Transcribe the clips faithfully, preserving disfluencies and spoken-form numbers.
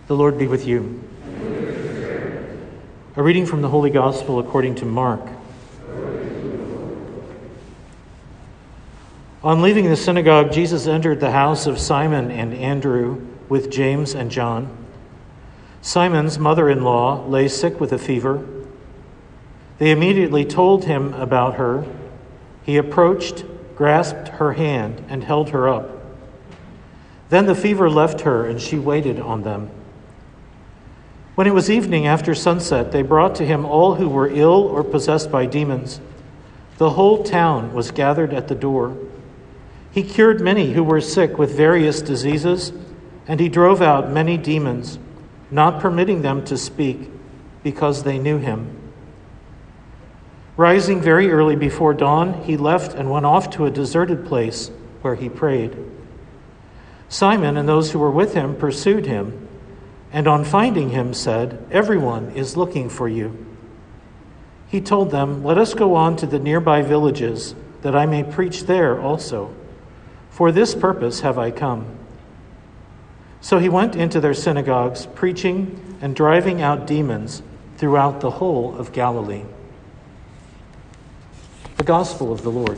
The Lord be with you. A reading from the Holy Gospel according to Mark. On leaving the synagogue, Jesus entered the house of Simon and Andrew with James and John. Simon's mother-in-law lay sick with a fever. They immediately told him about her. He approached, grasped her hand, and held her up. Then the fever left her, and she waited on them. When it was evening after sunset, they brought to him all who were ill or possessed by demons. The whole town was gathered at the door. He cured many who were sick with various diseases, and he drove out many demons, not permitting them to speak, because they knew him. Rising very early before dawn, he left and went off to a deserted place where he prayed. Simon and those who were with him pursued him, and on finding him said, "Everyone is looking for you." He told them, "Let us go on to the nearby villages, that I may preach there also. For this purpose have I come." So he went into their synagogues, preaching and driving out demons throughout the whole of Galilee. The Gospel of the Lord.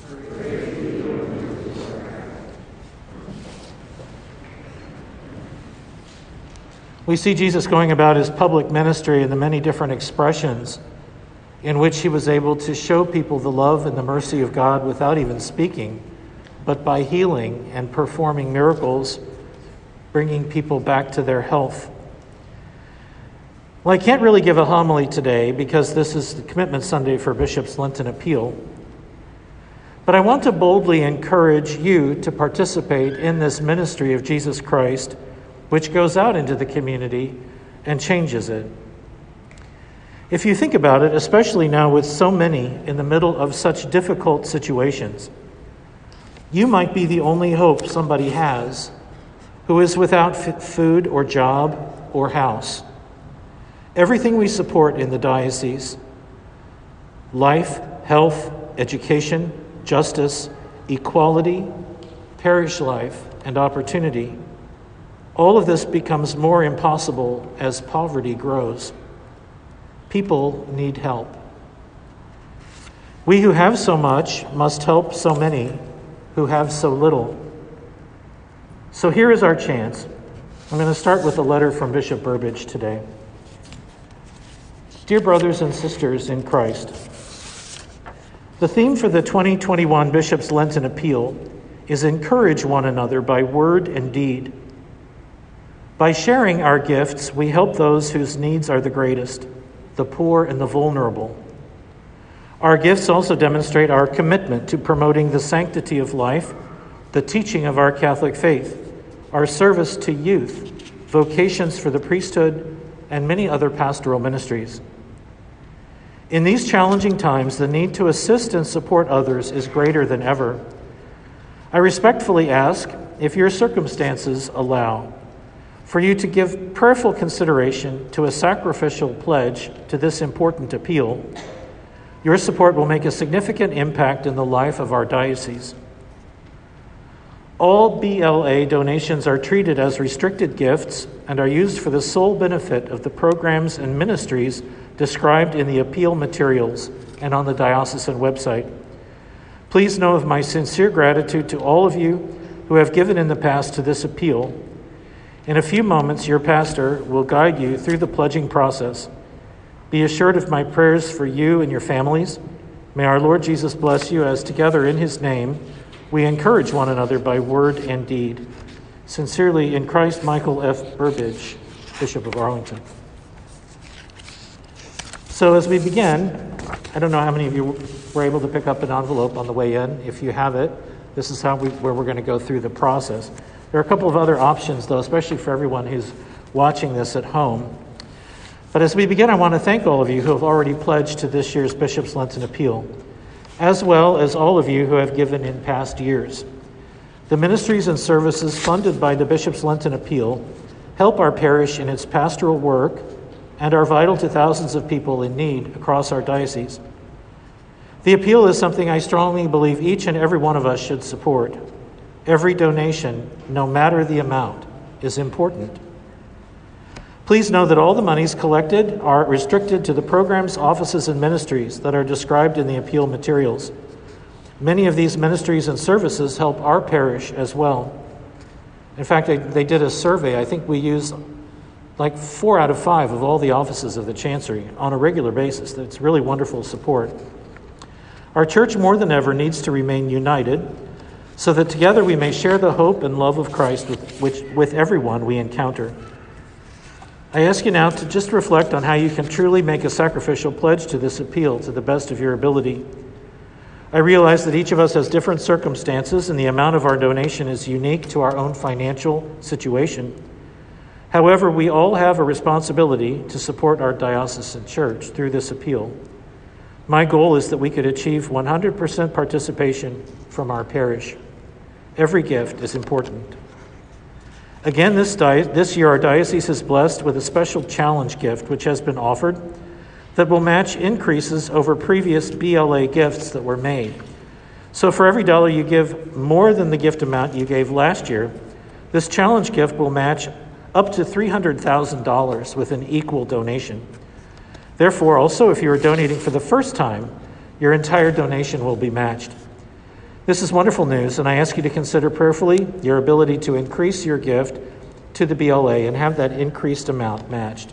We see Jesus going about his public ministry in the many different expressions in which he was able to show people the love and the mercy of God without even speaking, but by healing and performing miracles, bringing people back to their health. Well, I can't really give a homily today because this is the Commitment Sunday for Bishop's Lenten Appeal. But I want to boldly encourage you to participate in this ministry of Jesus Christ, which goes out into the community and changes it. If you think about it, especially now with so many in the middle of such difficult situations, you might be the only hope somebody has who is without f- food or job or house. Everything we support in the diocese, life, health, education, justice, equality, parish life, and opportunity, all of this becomes more impossible as poverty grows. People need help. We who have so much must help so many who have so little. So here is our chance. I'm going to start with a letter from Bishop Burbidge today. Dear brothers and sisters in Christ, the theme for the twenty twenty-one Bishop's Lenten Appeal is encourage one another by word and deed. By sharing our gifts, we help those whose needs are the greatest, the poor and the vulnerable. Our gifts also demonstrate our commitment to promoting the sanctity of life, the teaching of our Catholic faith, our service to youth, vocations for the priesthood, and many other pastoral ministries. In these challenging times, the need to assist and support others is greater than ever. I respectfully ask, if your circumstances allow, for you to give prayerful consideration to a sacrificial pledge to this important appeal. Your support will make a significant impact in the life of our diocese. All B L A donations are treated as restricted gifts and are used for the sole benefit of the programs and ministries described in the appeal materials and on the diocesan website. Please know of my sincere gratitude to all of you who have given in the past to this appeal. In a few moments, your pastor will guide you through the pledging process. Be assured of my prayers for you and your families. May our Lord Jesus bless you as together in his name we encourage one another by word and deed. Sincerely, in Christ, Michael F. Burbidge, Bishop of Arlington. So as we begin, I don't know how many of you were able to pick up an envelope on the way in. If you have it, this is how we, where we're going to go through the process. There are a couple of other options, though, especially for everyone who's watching this at home. But as we begin, I want to thank all of you who have already pledged to this year's Bishop's Lenten Appeal, as well as all of you who have given in past years. The ministries and services funded by the Bishop's Lenten Appeal help our parish in its pastoral work and are vital to thousands of people in need across our diocese. The appeal is something I strongly believe each and every one of us should support. Every donation, no matter the amount, is important. Please know that all the monies collected are restricted to the programs, offices, and ministries that are described in the appeal materials. Many of these ministries and services help our parish as well. In fact, they, they did a survey. I think we use like four out of five of all the offices of the Chancery on a regular basis. That's really wonderful support. Our church more than ever needs to remain united so that together we may share the hope and love of Christ with, which, with everyone we encounter. I ask you now to just reflect on how you can truly make a sacrificial pledge to this appeal to the best of your ability. I realize that each of us has different circumstances and the amount of our donation is unique to our own financial situation. However, we all have a responsibility to support our diocesan church through this appeal. My goal is that we could achieve one hundred percent participation from our parish. Every gift is important. Again, this, di- this year our diocese is blessed with a special challenge gift which has been offered that will match increases over previous B L A gifts that were made. So for every dollar you give more than the gift amount you gave last year, this challenge gift will match up to three hundred thousand dollars with an equal donation. Therefore, also, if you are donating for the first time, your entire donation will be matched. This is wonderful news, and I ask you to consider prayerfully your ability to increase your gift to the B L A and have that increased amount matched.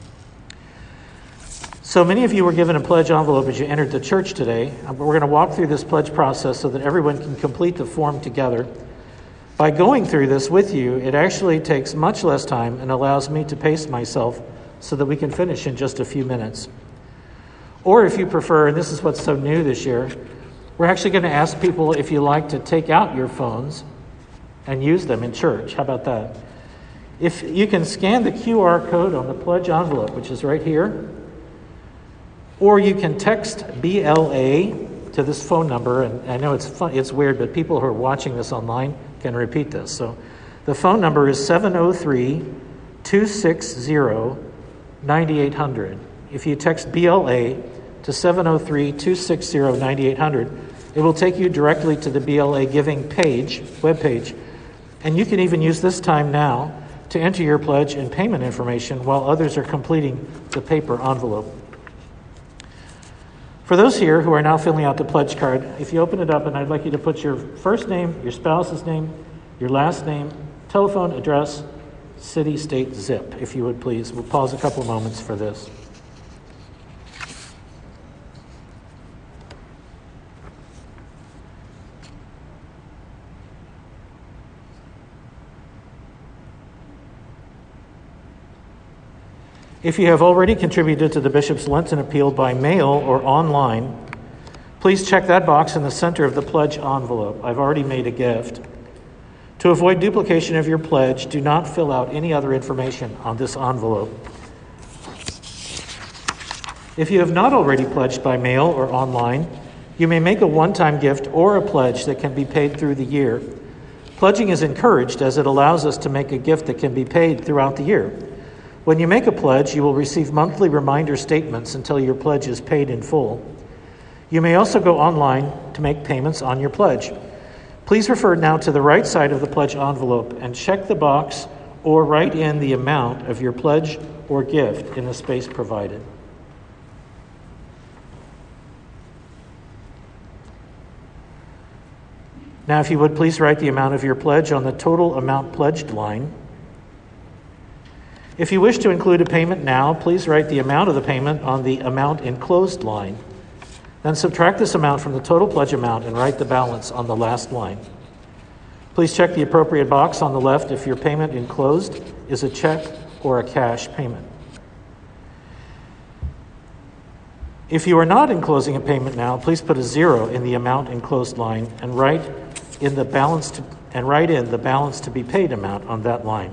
So many of you were given a pledge envelope as you entered the church today. We're going to walk through this pledge process so that everyone can complete the form together. By going through this with you, it actually takes much less time and allows me to pace myself so that we can finish in just a few minutes. Or if you prefer, and this is what's so new this year, we're actually going to ask people if you like to take out your phones and use them in church. How about that? If you can scan the Q R code on the pledge envelope, which is right here, or you can text B L A to this phone number, and I know it's fun, it's weird, but people who are watching this online can repeat this. So the phone number is seven oh three, two six zero, nine eight hundred. If you text B L A to seven oh three, two six zero, nine eight hundred, it will take you directly to the B L A Giving page, webpage, and you can even use this time now to enter your pledge and payment information while others are completing the paper envelope. For those here who are now filling out the pledge card, if you open it up, and I'd like you to put your first name, your spouse's name, your last name, telephone, address, city, state, zip, if you would please. We'll pause a couple moments for this. If you have already contributed to the Bishop's Lenten Appeal by mail or online, please check that box in the center of the pledge envelope. I've already made a gift. To avoid duplication of your pledge, do not fill out any other information on this envelope. If you have not already pledged by mail or online, you may make a one-time gift or a pledge that can be paid through the year. Pledging is encouraged as it allows us to make a gift that can be paid throughout the year. When you make a pledge, you will receive monthly reminder statements until your pledge is paid in full. You may also go online to make payments on your pledge. Please refer now to the right side of the pledge envelope and check the box or write in the amount of your pledge or gift in the space provided. Now, if you would, please write the amount of your pledge on the total amount pledged line. If you wish to include a payment now, please write the amount of the payment on the amount enclosed line. Then subtract this amount from the total pledge amount and write the balance on the last line. Please check the appropriate box on the left if your payment enclosed is a check or a cash payment. If you are not enclosing a payment now, please put a zero in the amount enclosed line and write in the balance to, and write in the balance to be paid amount on that line.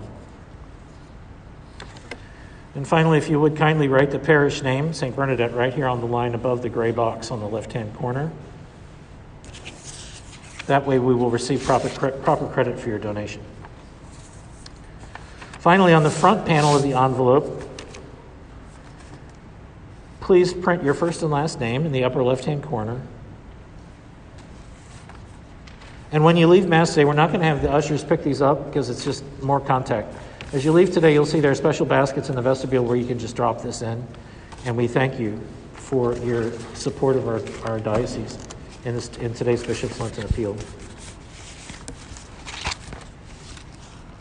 And finally, if you would kindly write the parish name, Saint Bernadette, right here on the line above the gray box on the left-hand corner. That way we will receive proper, proper credit for your donation. Finally, on the front panel of the envelope, please print your first and last name in the upper left-hand corner. And when you leave Mass today, we're not going to have the ushers pick these up because it's just more contact. As you leave today, you'll see there are special baskets in the vestibule where you can just drop this in. And we thank you for your support of our, our diocese in, this, in today's Bishop's Lenten Appeal.